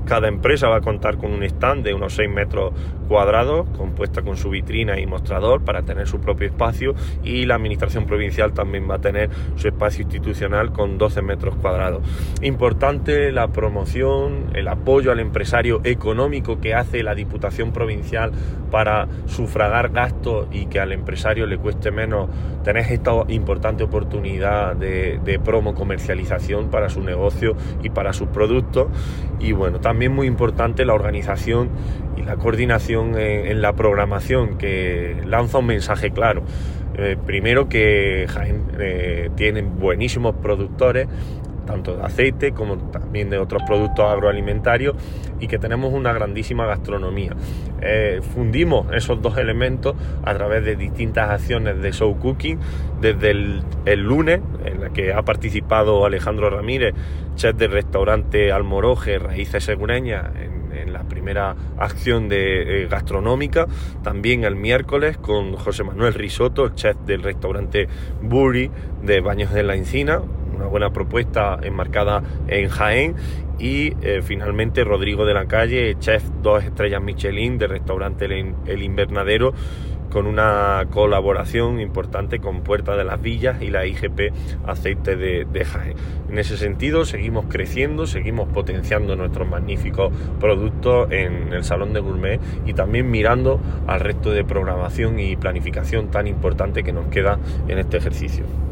Cada empresa va a contar con un stand de unos 6 metros cuadrados, compuesta con su vitrina y mostrador para tener su propio espacio, y la administración provincial también va a tener su espacio institucional con 12 metros cuadrados. Importante la promoción, el apoyo al empresario económico que hace la Diputación Provincial para sufragar gastos y que al empresario le cueste menos tener esta importante oportunidad de promo comercialización para su negocio y para sus productos. Y bueno, también muy importante la organización y la coordinación en la programación, que lanza un mensaje claro. Primero, que Jaén tienen buenísimos productores, tanto de aceite como también de otros productos agroalimentarios, y que tenemos una grandísima gastronomía. Fundimos esos dos elementos a través de distintas acciones de show cooking, desde el lunes, en la que ha participado Alejandro Ramírez, chef del restaurante Almoroje Raíces Segureñas, en la primera acción gastronómica. También el miércoles con José Manuel Risotto, chef del restaurante Burri de Baños de la Encina, una buena propuesta enmarcada en Jaén. Y finalmente Rodrigo de la Calle, chef 2 estrellas Michelin del restaurante El Invernadero, con una colaboración importante con Puerta de las Villas y la IGP Aceite de Jaén. En ese sentido, seguimos creciendo, seguimos potenciando nuestros magníficos productos en el Salón de Gourmet, y también mirando al resto de programación y planificación tan importante que nos queda en este ejercicio.